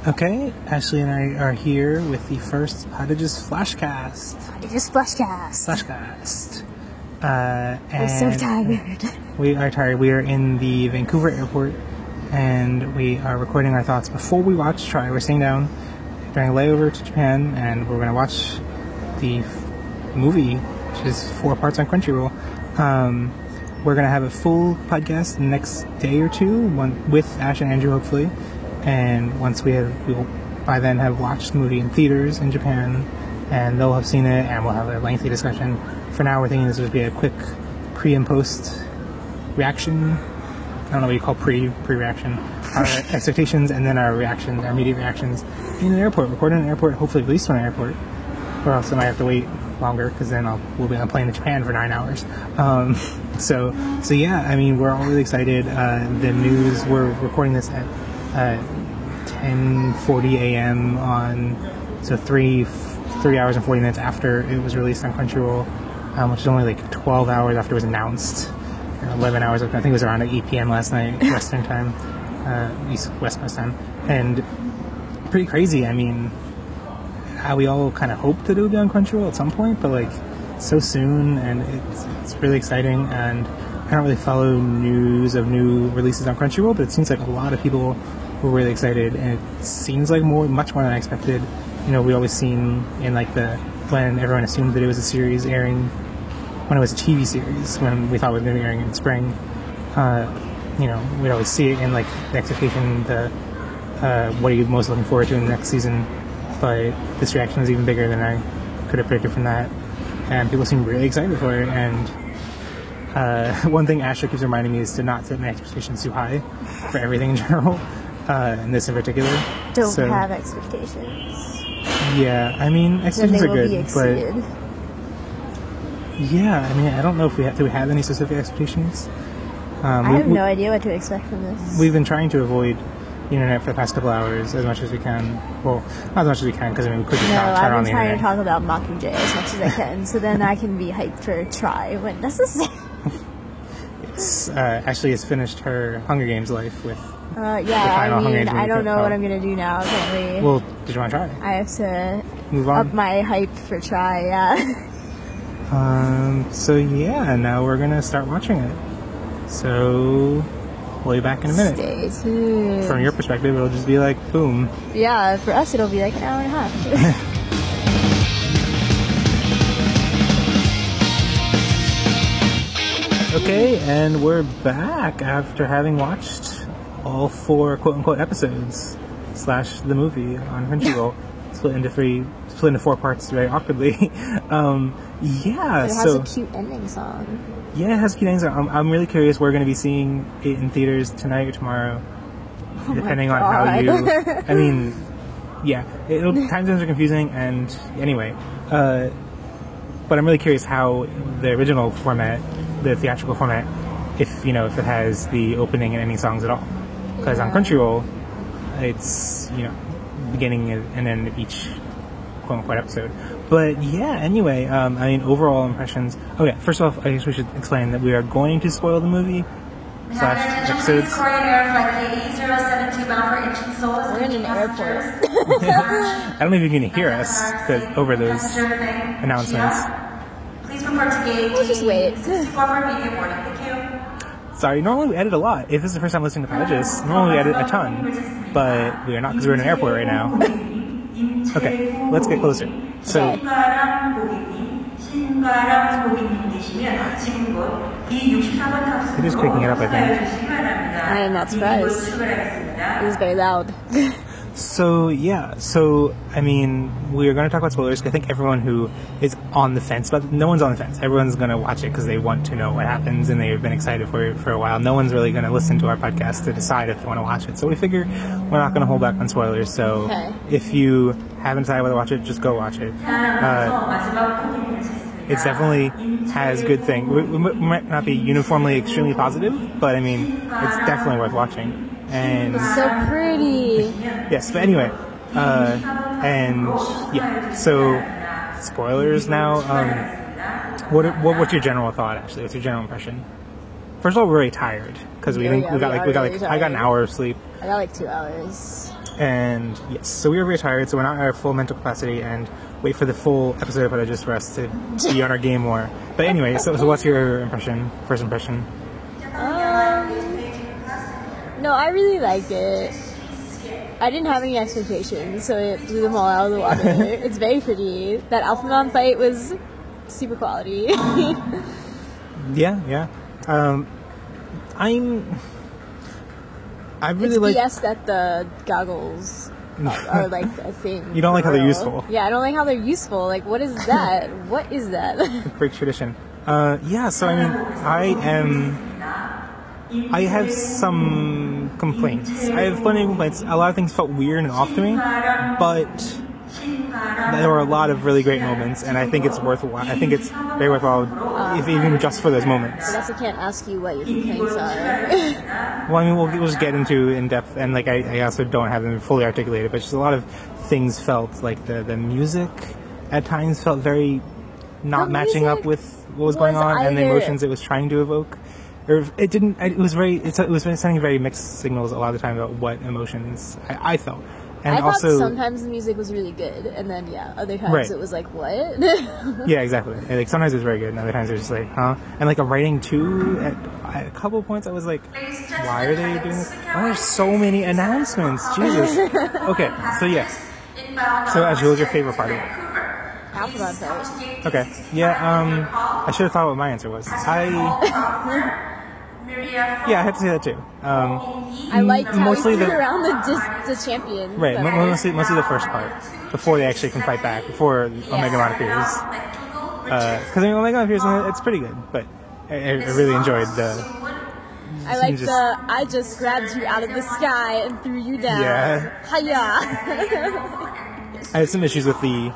Okay, Ashley and I are here with the first Cottages Flashcast. Flashcast. I'm so tired. We are tired. We are in the Vancouver airport, and we are recording our thoughts before we watch Try. We're sitting down during a layover to Japan, and we're going to watch the movie, which is 4 parts on Crunchyroll. We're going to have a full podcast the next day or two, one with Ash and Andrew, hopefully. And once we will by then have watched the movie in theaters in Japan, and they'll have seen it, and we'll have a lengthy discussion. For now, we're thinking this would be a quick pre and post reaction. I don't know what you call pre-reaction. Our expectations, and then our reactions, our immediate reactions in an airport. Recorded in an airport, hopefully released from an airport, or else I might have to wait longer because then we'll be on a plane to Japan for 9 hours. So yeah, I mean, we're all really excited. The news, we're recording this at 10:40 a.m. on, so 3 hours and 40 minutes after it was released on Crunchyroll, which is only like 12 hours after it was announced, 11 hours, I think it was around 8 p.m. last night, Western time, West Coast time, and pretty crazy. I mean, how we all kind of hoped that it would be on Crunchyroll at some point, but like so soon, and it's really exciting. And I don't really follow news of new releases on Crunchyroll, but it seems like a lot of people were really excited, and it seems like much more than I expected. You know, we always seen in like when everyone assumed that it was a series airing, when it was a TV series, when we thought it was going to be airing in spring, you know, we'd always see it in like the expectation, what are you most looking forward to in the next season. But this reaction is even bigger than I could have predicted from that, and people seem really excited for it. And one thing Asher keeps reminding me is to not set my expectations too high for everything in general, and this in particular. Don't have expectations. Yeah, I mean, expectations are good, but yeah, I mean, I don't know if do we have any specific expectations. I have no idea what to expect from this. We've been trying to avoid the internet for the past couple hours as much as we can. Well, not as much as we can, because I mean, we could just not turn on the internet. I've been trying to talk about Mockingjay as much as I can, so then I can be hyped for Try when necessary. Yes, Ashley has finished her Hunger Games life with I mean, I don't know what I'm going to do now, apparently. Well, did you want to try? I have to move on. Up my hype for Try, yeah. So yeah, now we're going to start watching it. So we'll be back in a minute. Stay tuned. From your perspective, it'll just be like, boom. Yeah, for us, it'll be like an hour and a half. Okay, and we're back after having watched all 4 quote-unquote episodes / the movie on Crunchyroll, split into 4 parts very awkwardly. Yeah, but it has a cute ending song. Yeah, it has a cute ending song. I'm really curious. We're going to be seeing it in theaters tonight or tomorrow, depending on how you. I mean, yeah, time zones are confusing, and anyway, but I'm really curious how the original format, the theatrical format, if it has the opening and ending songs at all, because on Crunchyroll, it's beginning and end of each quote-unquote episode. But yeah, anyway, I mean, overall impressions. Oh yeah, first off, I guess we should explain that we are going to spoil the movie / episodes. We're in an airport. I don't know if you can hear us over those announcements. We'll just wait. Sorry, normally we edit a lot. If this is the first time listening to Cottages, normally we edit a ton, but we are not, because we're in an airport right now. Okay, let's get closer. So, Okay. It is picking it up, I think. I am not surprised. It was very loud. So, yeah. So, I mean, we're going to talk about spoilers. I think everyone who is on the fence, but no one's on the fence. Everyone's going to watch it because they want to know what happens, and they've been excited for it for a while. No one's really going to listen to our podcast to decide if they want to watch it. So we figure we're not going to hold back on spoilers. So if you haven't decided whether to watch it, just go watch it. It definitely has good things. We might not be uniformly extremely positive, but I mean, it's definitely worth watching. And It's so pretty. yes, but anyway, and yeah, so spoilers now. What's your general thought, actually? What's your general impression first of all, we're very tired because we got I got an hour of sleep. I got like 2 hours. And yes, so we were very tired, so we're not at our full mental capacity, and wait for the full episode of footage just for us to be on our game more. But anyway, so what's your first impression? No, I really liked it. I didn't have any expectations, so it blew them all out of the water. It's very pretty. That Alphamon fight was super quality. Yeah. I really like. It's BS that the goggles are like a thing. You don't like how they're useful. Yeah, I don't like how they're useful. Like, what is that? What is that? Break tradition. Yeah. So I mean, I have some complaints. I have plenty of complaints. A lot of things felt weird and off to me, but there were a lot of really great moments, and I think it's worthwhile. I think it's very worthwhile, if even just for those moments. I guess I can't ask you what your complaints are. Well, I mean, we'll just get into in depth, and like I also don't have them fully articulated, but just a lot of things felt like the music at times felt very not matching up with what was going on and the emotions it was trying to evoke. It didn't. It was sending very mixed signals a lot of the time about what emotions I felt. And I thought also, sometimes the music was really good, and then other times it was like, what? Yeah, exactly. And, like sometimes it was very good, and other times it was just like, huh? And like a writing too. At a couple of points, I was like, why are they doing this? Why are there so many announcements? Jesus. Okay, so yeah. So Ashley, what was your favorite part of it? Alphabet part. Okay. Yeah. I should have thought what my answer was. Yeah, I have to say that too. I liked how he threw around the champion. Right, mostly the first part, before they actually can fight back, before Omegamon appears. Because Omegamon appears, and it's pretty good, but I really enjoyed the... I like I just grabbed you out of the sky and threw you down. Yeah. Hiya! I have some issues with the,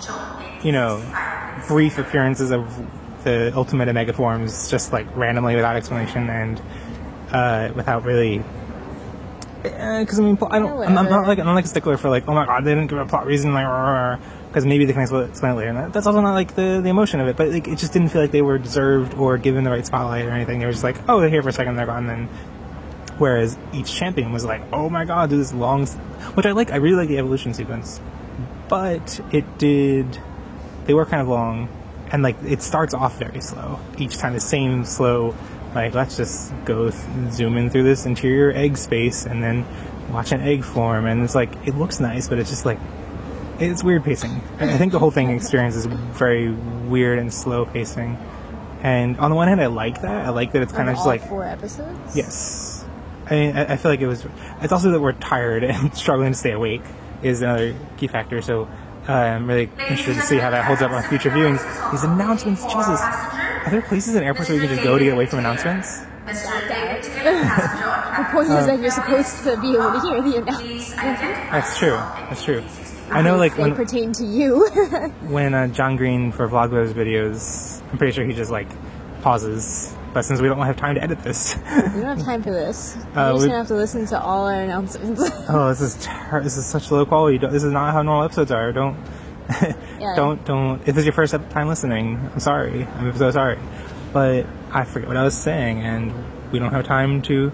brief appearances of the ultimate Omega forms, just like randomly without explanation and without really. Because I'm not like a stickler for like, oh my god, they didn't give a plot reason, like, because maybe they can explain it later. And that's also not like the emotion of it, but like it just didn't feel like they were deserved or given the right spotlight or anything. They were just like, oh, they're here for a second, they're gone, then. Whereas each champion was like, oh my god, do this long, which I like. I really like the evolution sequence, but they were kind of long. And, like, it starts off very slow. Each time the same slow, like, let's just go zoom in through this interior egg space and then watch an egg form. And it's like, it looks nice, but it's just like, it's weird pacing. I think the whole thing experience is very weird and slow pacing. And on the one hand, I like that. I like that it's kind of just like... 4 episodes? Yes. I mean, I feel like it's also that we're tired and struggling to stay awake is another key factor. So... I'm really interested to see how that holds up on future viewings. These announcements, Jesus. Are there places in airports where you can just go to get away from announcements? The point is that you're supposed to be able to hear the announcements. That's true. I know, like, when... They pertain to you. When John Green, for Vlogbros videos, I'm pretty sure he just, like, pauses. But since we don't have time to edit this... We don't have time for this. We're just going to have to listen to all our announcements. Oh, this is such low quality. This is not how normal episodes are. Don't... Don't... If this is your first time listening, I'm sorry. I'm so sorry. But I forget what I was saying, and we don't have time to...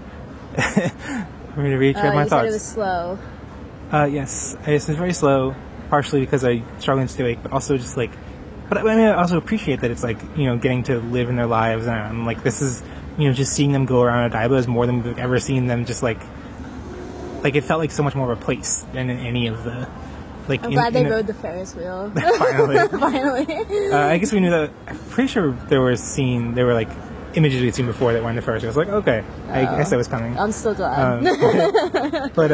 for me to retread my thoughts. You said it was slow. Yes. It's very slow, partially because I struggle to stay awake, but also just, like... But I mean, I also appreciate that it's like, getting to live in their lives, and I'm like, this is, just seeing them go around Odaiba is more than we've ever seen them just like it felt like so much more of a place than in any of the, like... I'm glad they rode the Ferris wheel. Finally. Finally. I guess we knew that, I'm pretty sure there were like, images we'd seen before that were in the Ferris wheel. I was like, okay, I guess that was coming. I'm still glad. But,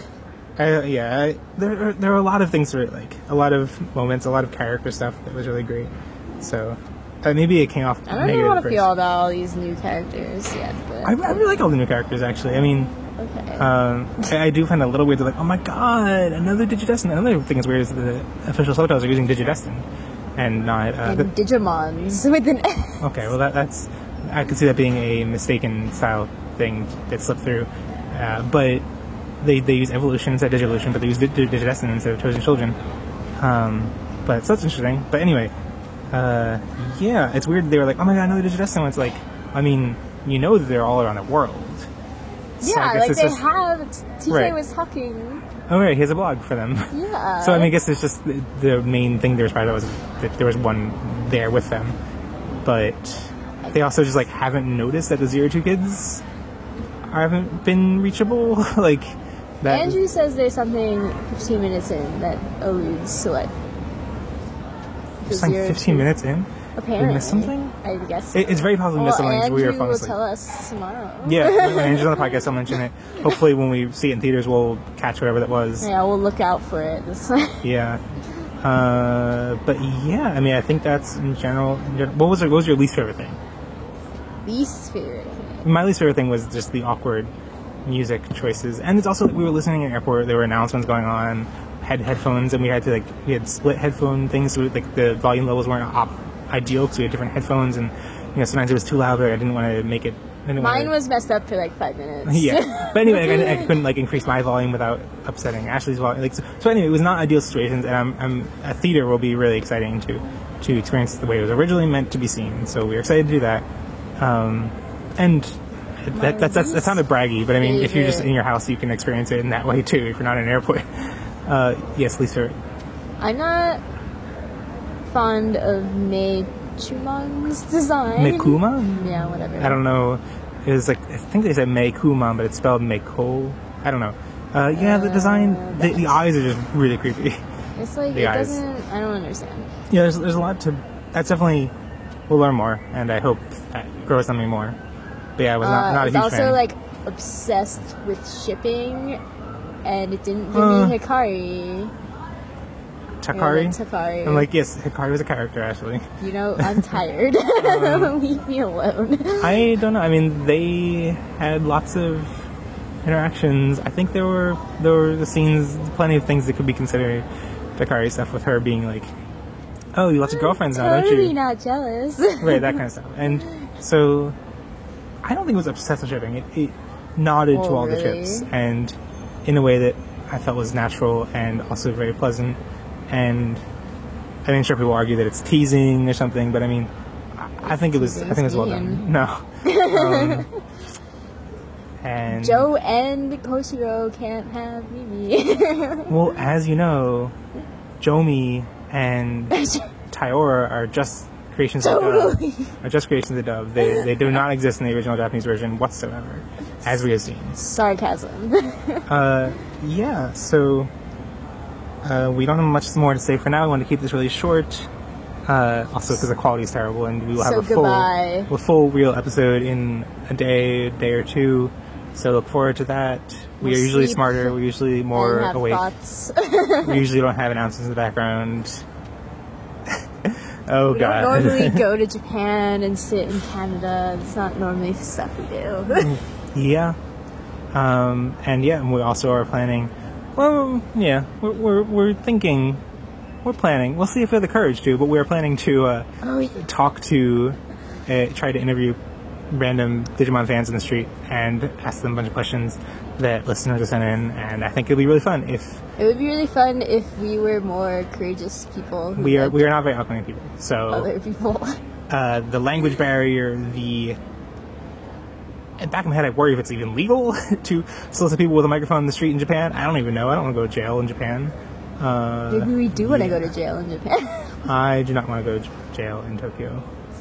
there are a lot of things that like a lot of moments, a lot of character stuff that was really great. So maybe it came off. I don't know how to feel about all these new characters yet. But I really like all the new characters actually. I mean, okay. I do find it a little weird. They're like, oh my god, another Digidestin. Another thing that's weird is the official subtitles are using Digidestin and not Digimons with an S. Okay, well that's I could see that being a mistaken style thing that slipped through, but. They use evolution instead of Digivolution, but they use Digidestin instead of Chosen Children. But so that's interesting. But anyway, it's weird. They were like, oh my god, another Digidestin. It's like, I mean, you know that they're all around the world. So I Yeah, guess like it's they just- have. TJ Right. was talking. Oh, right, he has a blog for them. Yeah. So, I mean, I guess it's just the main thing they were surprised about was that there was one there with them. But they also just, like, haven't noticed that the 02 kids haven't been reachable. Like, that. Andrew says there's something 15 minutes in that alludes to what. Just like 15 minutes in? Apparently. We missed something? I guess. It's very possible we missed something because we were Andrew falling will asleep. tell us tomorrow. Yeah, when Andrew's on the podcast, I'll mention it. Hopefully, when we see it in theaters, we'll catch whatever that was. Yeah, we'll look out for it this time. Yeah. But yeah, I mean, I think that's in general. What was your least favorite thing? Least favorite. My least favorite thing was just the awkward music choices, and it's also we were listening in the airport. There were announcements going on, had headphones, and we had split headphone things, so like the volume levels weren't ideal because we had different headphones, and sometimes it was too loud, but I didn't want to make it. Mine was messed up for like 5 minutes. Yeah, but anyway, I couldn't like increase my volume without upsetting Ashley's volume. Like, so anyway, it was not ideal situations, and a theater will be really exciting to experience the way it was originally meant to be seen. So we're excited to do that. And that sounded braggy, but I mean, if you're just in your house, you can experience it in that way too. If you're not in an airport, yes, Lisa. I'm not fond of Mei Chumon's design. Mekuma? Yeah, whatever. I don't know. It was like, I think they said Mekuma, but it's spelled Meiko. I don't know. Yeah, the design, the eyes are just really creepy. It's like, the it eyes. doesn't, I don't understand. Yeah, there's a lot to. That's definitely. We'll learn more, and I hope that grows on me more. But yeah, I was not a It's huge also fan. like obsessed with shipping, and it didn't give me Hikari. Takari? Yeah, Takari. I'm like, yes, Hikari was a character, actually. You know, I'm tired. Leave me alone. I don't know. I mean, they had lots of interactions. I think there were the scenes, plenty of things that could be considered Takari stuff with her being like, oh, you lots of girlfriends now, don't Totally you? not jealous. Right, that kind of stuff. And so, I don't think it was obsessed with shipping. It nodded to all the really? ships, and in a way that I felt was natural and also very pleasant. And I mean, sure, people argue that it's teasing or something, but I mean, I think it was well done. No. And Joe and Koshiro can't have Mimi. well, as you know, Jomi and Taiora are just creations of the dub. Are just creations of the dub. They do not exist in the original Japanese version whatsoever, as we have seen. Sarcasm. Yeah, so we don't have much more to say for now. We want to keep this really short. Also, because the quality is terrible, and we will have So a full real episode in a day or two. So look forward to that. We are usually sleep smarter. We're usually more and have awake. thoughts. We usually don't have announcements in the background. Oh We god. don't normally go to Japan and sit in Canada. It's not normally stuff we do. Yeah. And yeah, we also are planning. Well, yeah, we're thinking. We're planning. We'll see if we have the courage to, but we're planning to talk to, try to interview random Digimon fans in the street and ask them a bunch of questions that listeners have sent in, and I think it'll be really fun if It would be really fun if we were more courageous people. Who we are liked not very outgoing people. So other people. the language barrier, back in my head, I worry if it's even legal to solicit people with a microphone in the street in Japan. I don't even know. I don't want to go to jail in Japan. Maybe we do want to go to jail in Japan. I do not want to go to jail in Tokyo.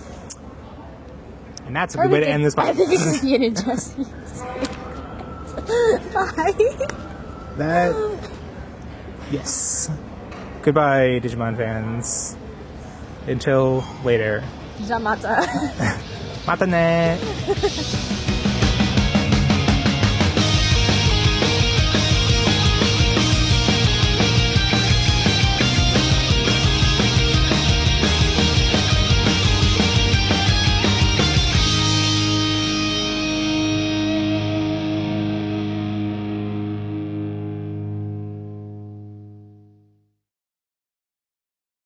And that's a good way to end this I think it podcast. would be an interesting. Bye. That. Yes. Goodbye, Digimon fans. Until later. Jamata. Mata ne!